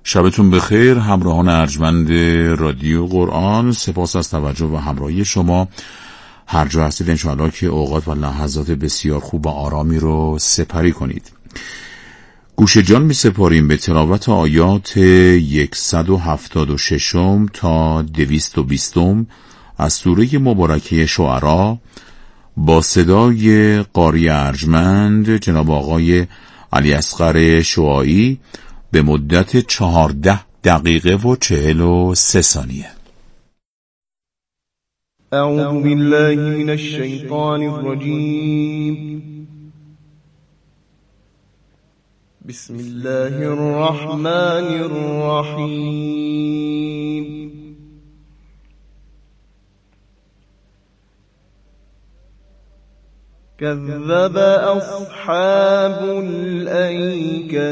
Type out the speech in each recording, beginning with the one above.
شبتون بخیر همراهان ارجمند رادیو قرآن. سپاس از توجه و همراهی شما. هر جا هستید انشاءالله که اوقات و لحظات بسیار خوب و آرامی رو سپری کنید. گوش جان می سپاریم به تلاوت آیات 176 تا 220 از سوره مبارکه شعرا با صدای قاری ارجمند جناب آقای علی اصغر شعاعی به مدت 14 دقیقه و 43 ثانیه. اعوذ بالله من الشیطان الرجیم. بسم الله الرحمن الرحیم. كذب أصحاب الأيكة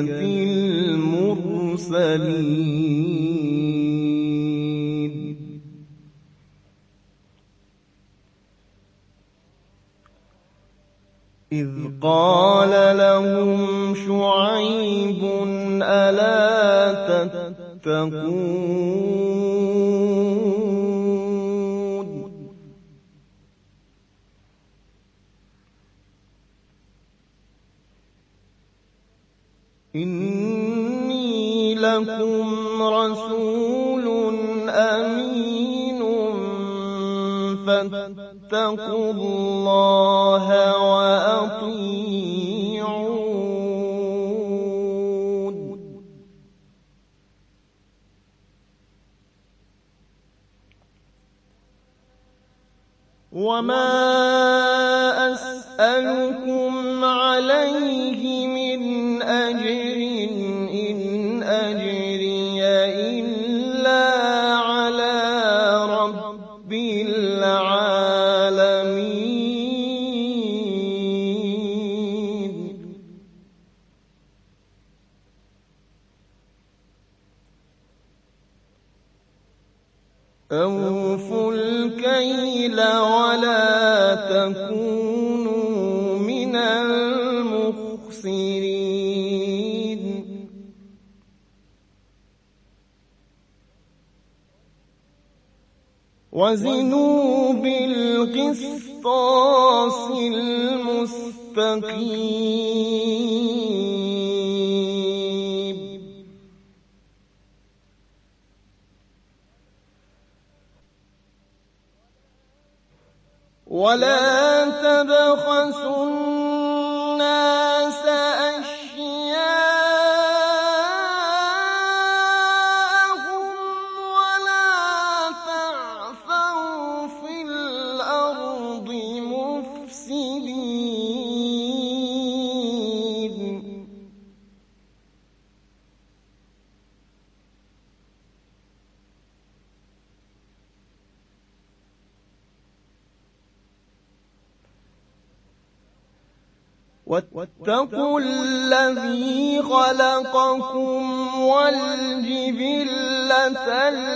المرسلين إذ قال لهم شعيب ألا تتقون إني لكم رسول أمين فاتقوا الله وأطيعون وما أسألكم عليه من أجر إن أجري إلا على رب العالمين أوفوا الكيل ولا تكونوا من المخسرين وزنوا بالقسطاس المستقيم ولا تبخسوا الناس أشياءهم ولا تعثوا في الأرض مفسدين واتقوا الذي خلقكم والجبلة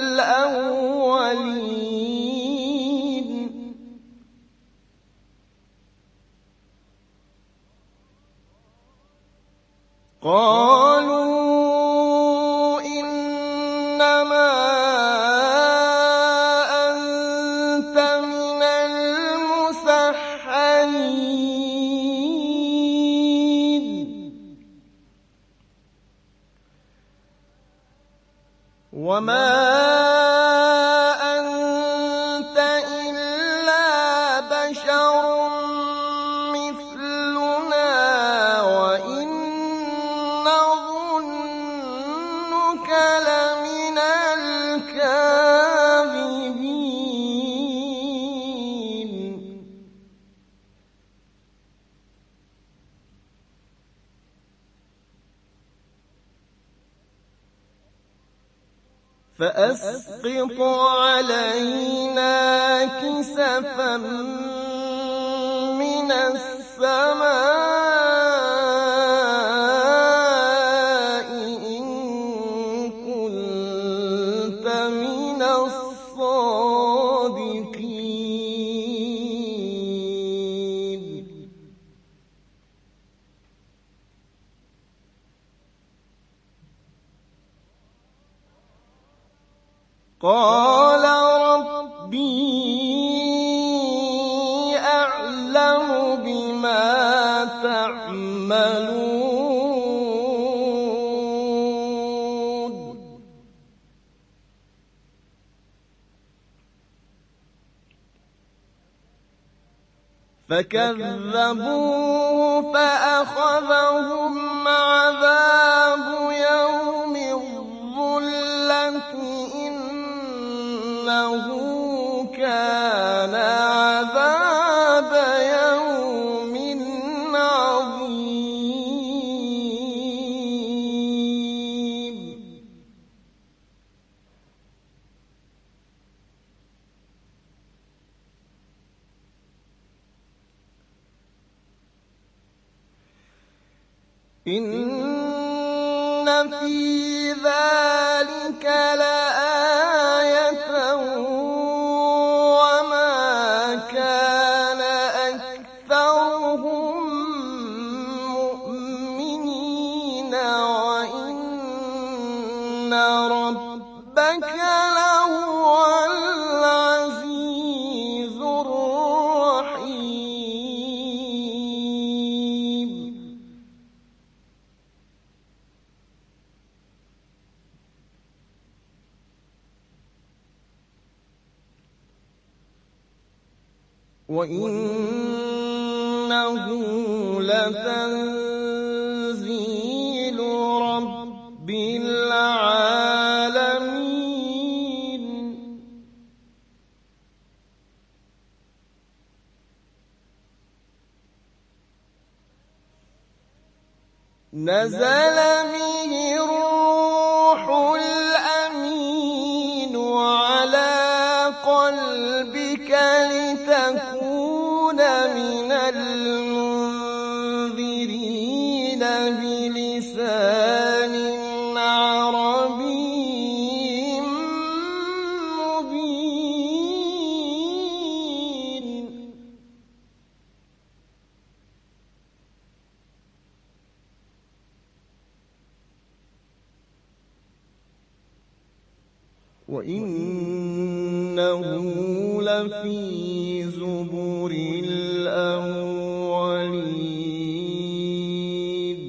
الأولين قالوا إنما أنت من المسحرين وما أنت إلا بشر مثلنا وإن نظنك لمن الكاذبين فأسقط علينا كسفا من السماء إن كنت من الصادقين قال ربي أعلم بما تعملون فكذبوه فأخذهم عذاب يوم الظلة إنه كان عذاب يوم عظيم إن في ذلك لآية وما كان أكثرهم مؤمنين وإن ربك لهو العزيز الرحيم وإنه لتنزيل رب العالمين نزل به الروح الأمين على قلبك لتكون من المنذرين بلسان عربي مبين وإنه لفي زبر الأولين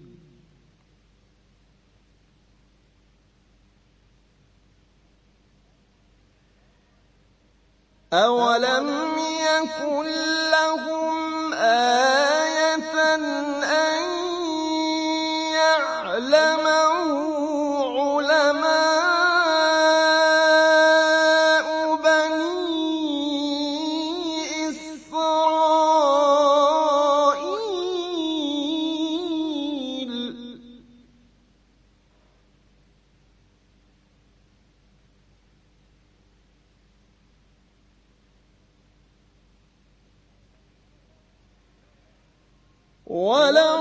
أولم يكن لهم آية أن يعلمه علماء بني إسرائيل ولو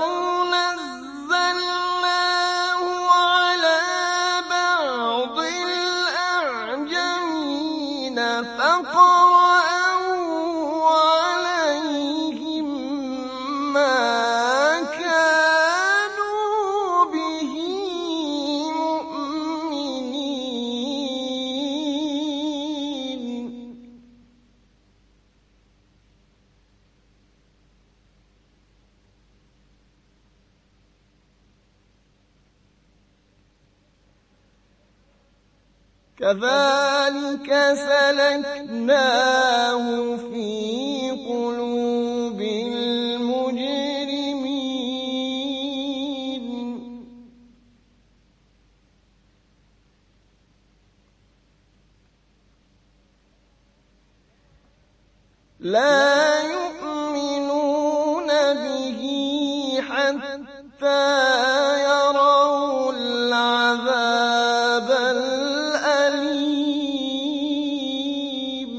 نزلناه على بعض الأعجمين فقرأوا عليهم ما كانوا به مؤمنين كذلك سلكناه في قلوب المجرمين لا يؤمنون به حتى يروا العذاب الأليم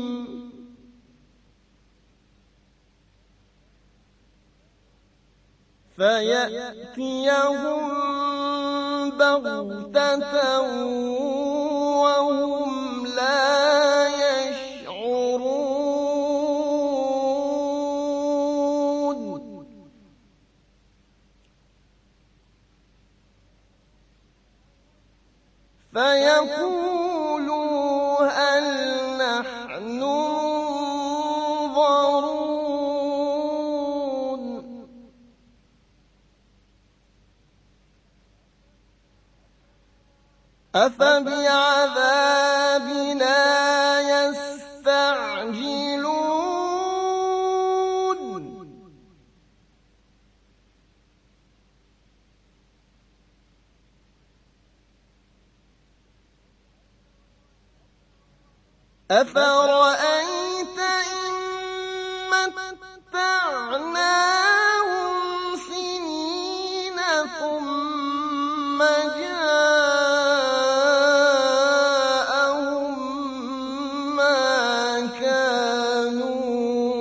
فيأتيهم بغتة وهم لا يشعرون فيقولوا هل نحن منظرون أفبعذابنا يستعجلون أفرأيت إن متعناهم سنين ثم جاءهم ما كانوا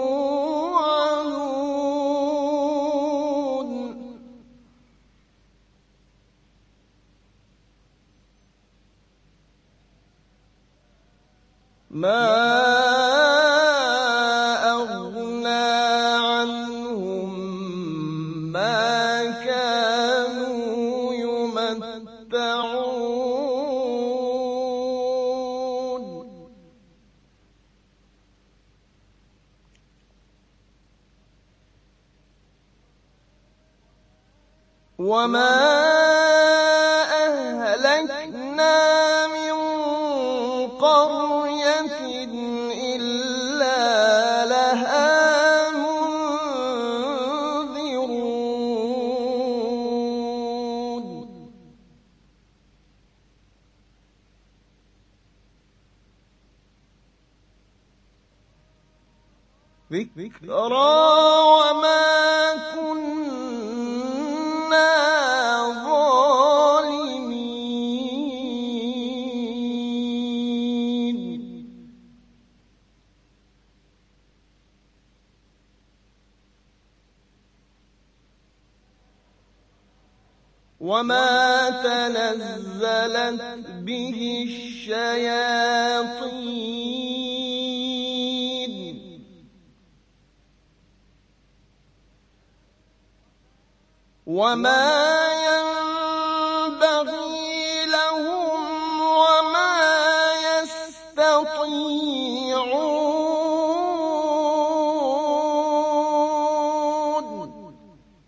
يوعدون ما أغنى عنهم ما كانوا يمتعون وما أهلكنا من قرية إلا لها منذرون ذكرى وما كنا ظالمين وما تنزلت به الشياطين وما ينبغي لهم وما يستطيعون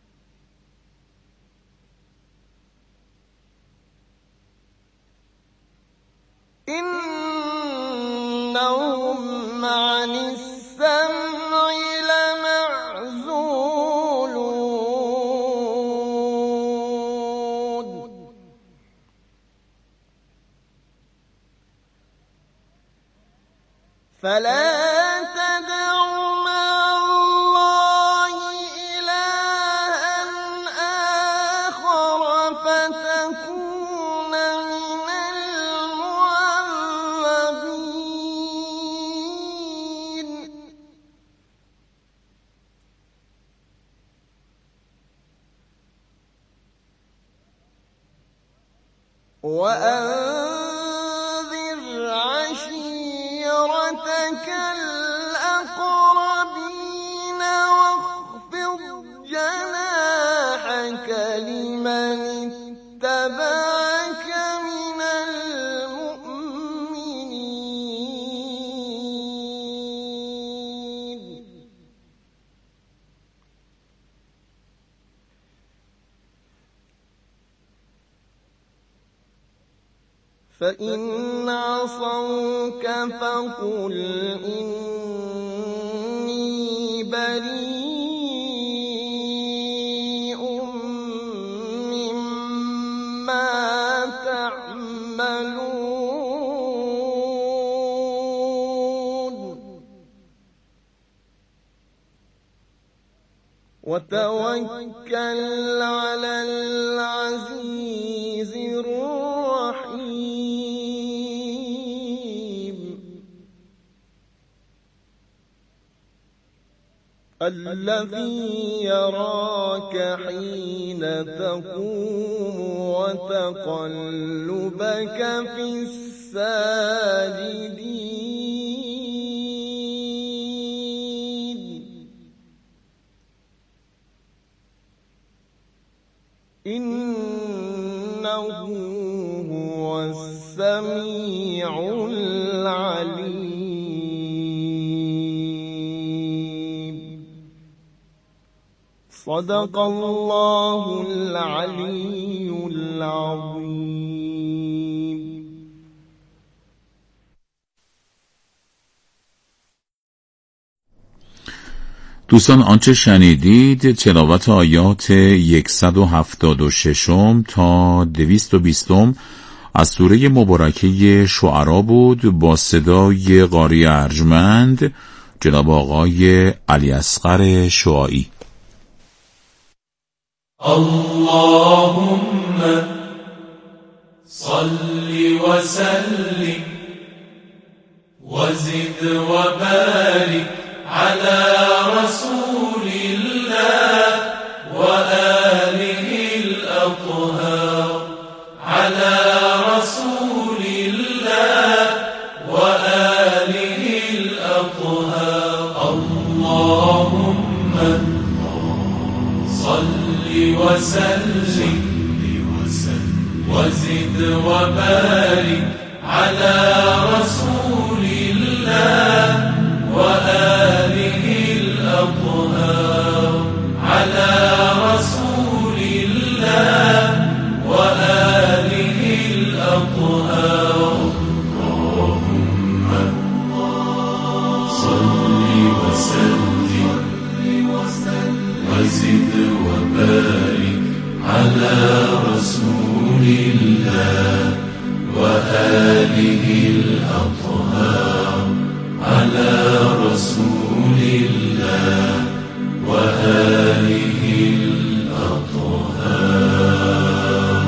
إنهم عن السمع لمعزولون فلا تدع مع الله إلها آخر فتكون من المعذبين وأنذر عشيرتك الأقربين واخفض جناحك لمن اتبعك من المؤمنين فإن عصوك فقل إني بريء مما تعملون وتوكل على العزيز الرحيم الذي يراك حين تقوم وتقلبك في الساجدين إنه هو السميع العليم صدق الله العلی العظیم. دوستان، آنچه شنیدید تلاوت آیات 176 تا 220 از سوره مبارکه شعرا بود با صدای قاری ارجمند جناب آقای علی اصغر شعاعی. اللهم صل وسلم وزد وبارك على رسول الله وآله الأطهار على رسول الله وآله الأطهار. اللهم صل وسلم وزد وبارك على رسول الله وآله الأطهار على رسول الله وآله الأطهار. اللهم صل وسلم وزد وبارك على رسول الله وآله الأطهار على رسول الله وآله الأطهار.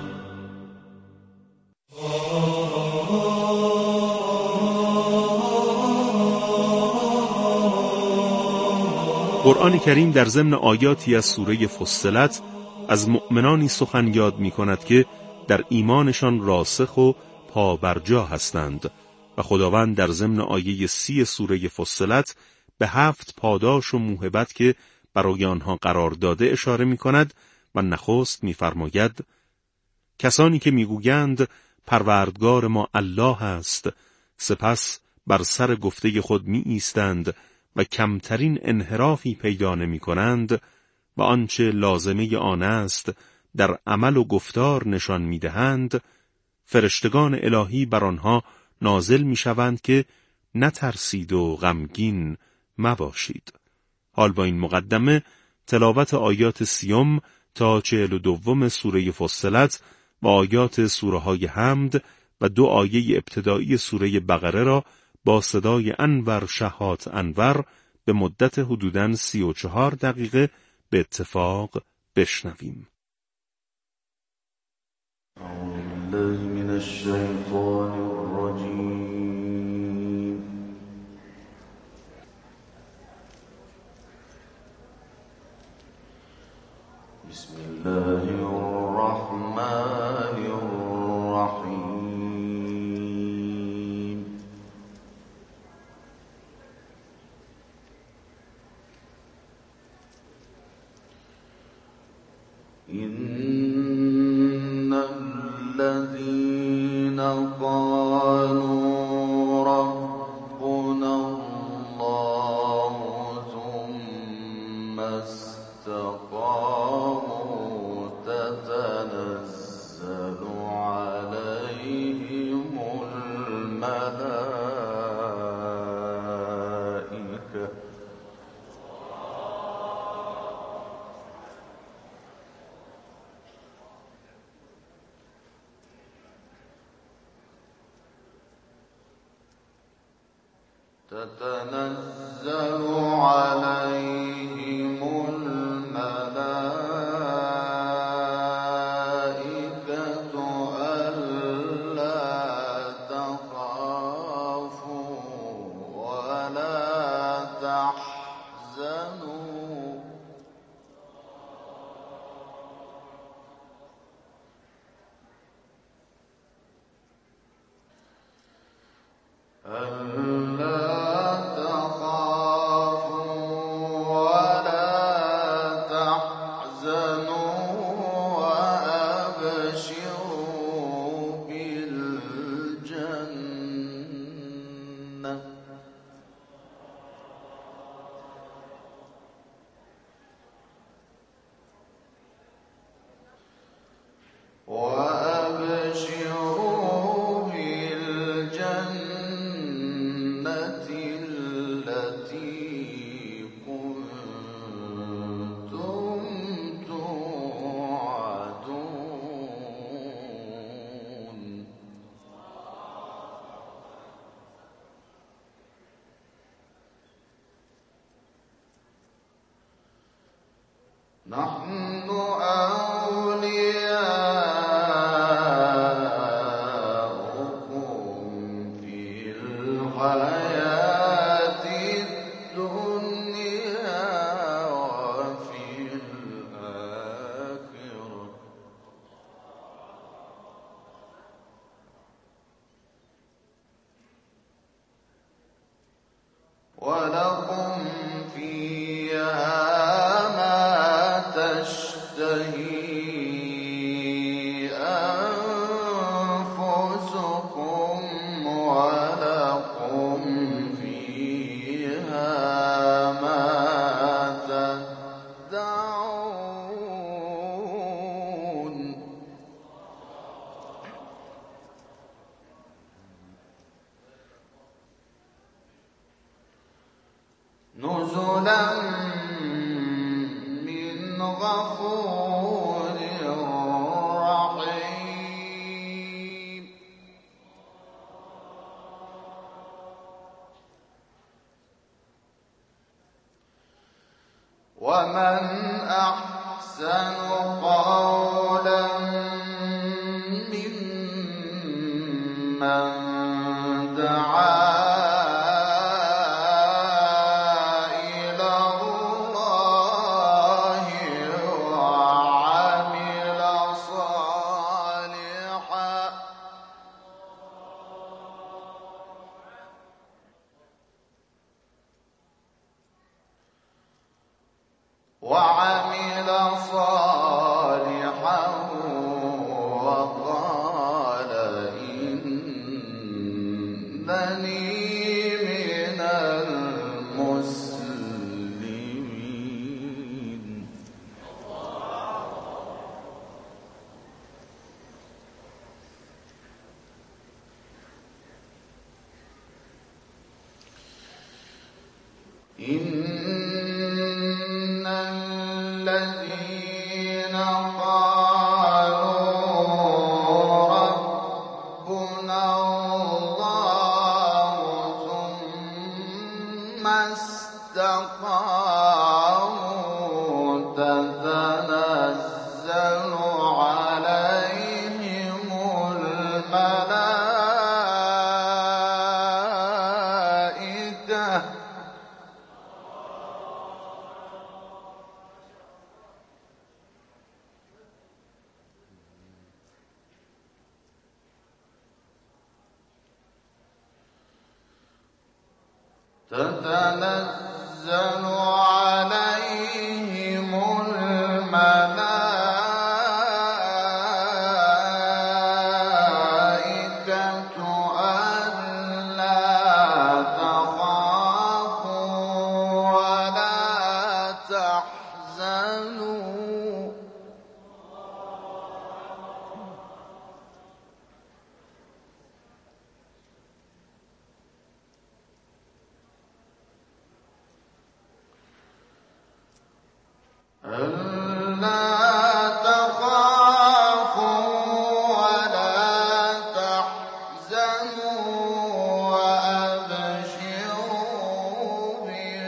قرآن کریم در ضمن آیاتی از سوره فصلت از مؤمنانی سخن یاد می کند که در ایمانشان راسخ و پابرجا هستند و خداوند در ضمن آیه 30 سوره فصلت به 7 پاداش و موهبت که برای آنها قرار داده اشاره می کند و نخست می فرماید کسانی که می گویند پروردگار ما الله است، سپس بر سر گفته خود می ایستند و کمترین انحرافی پیدا نمی کنند و آنچه لازمه آن است در عمل و گفتار نشان می دهند، فرشتگان الهی بر آنها نازل می شوند که نترسید و غمگین مباشید. حال با این مقدمه تلاوت آیات 30 تا 42 سوره فصلت و آیات سوره های حمد و 2 آیه ابتدایی سوره بقره را با صدای انور شهات انور به مدت حدوداً 34 دقیقه به اتفاق بشنویم. أعوذ بالله من الشيطان الرجيم. بسم الله الرحمن الرحيم. إن الذين قالوا ربنا الله ثم استقاموا تتنزل عليهم الملائكة تتنزل عليهم الملائكة ألا تخافوا ولا تحزنوا ألا تخافوا ولا نحن أولياؤكم في الحياة الدنيا وفي الآخرة ولكم فيها ما تشتهي أنفسكم ولكم فيها ما تدعون نزلا من غفور رحيم ومن أحسن قولا ممن دعا إلى الله وعمل صالحا وقال إنني من المسلمين إن الذين قالوا ربنا الله ثم استقاموا تتنزل عليهم الملائكة تتنزل عليهم الملائكة ألا تخافوا ولا تحزنوا وأبشروا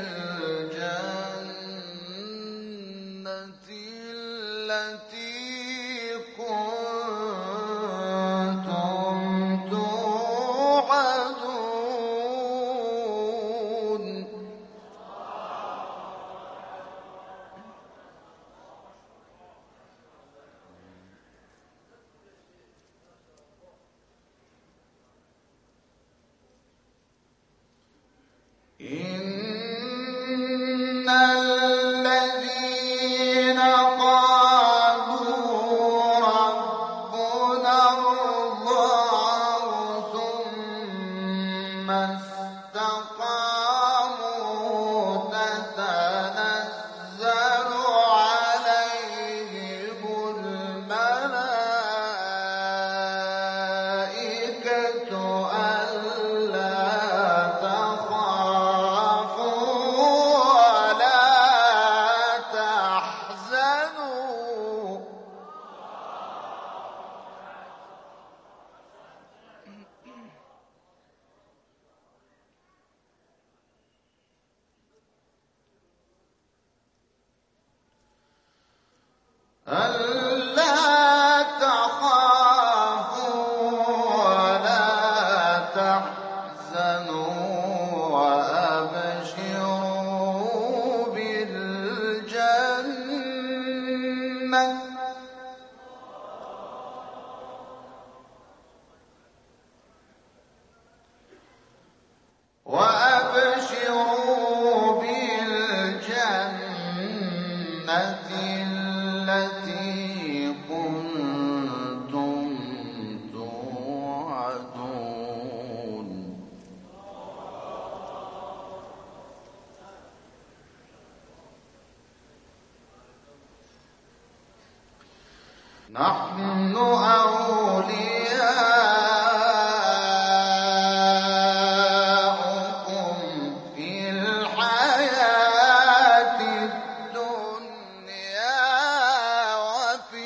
بالجنة التي كنتم توعدون ألا تخافوا ولا تحزنوا وأبشروا بالجنة التي كنتم توعدون. نحن أولياؤكم في الحياة الدنيا وفي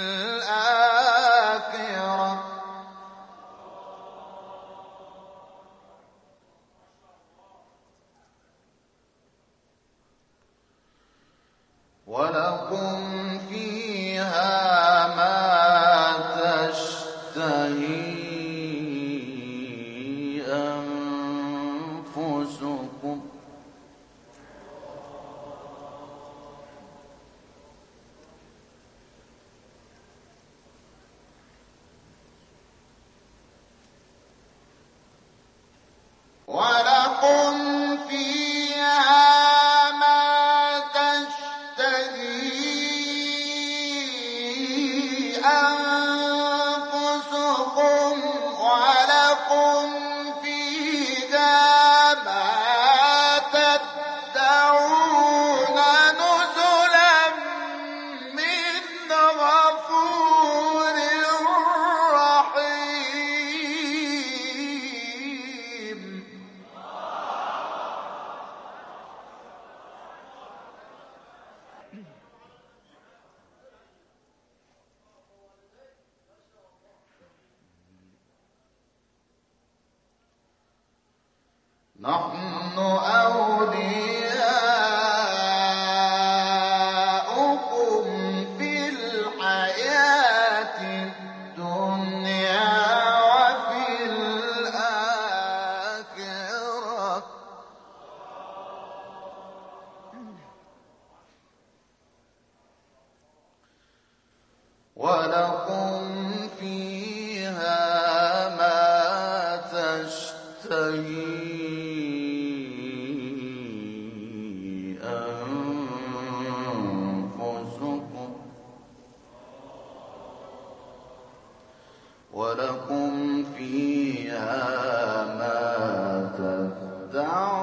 الآخرة ولكم فيها ما تشتهي أنفسكم ولكم فيها ما تشتهي أنفسكم ولكم فيها ما تدعون نزلا من غفور رحيم. نحن أولياؤكم في الحياة الدنيا وفي الآخرة ولكم فيها ما تشتهي أنفسكم ولكم فيها ما تدعون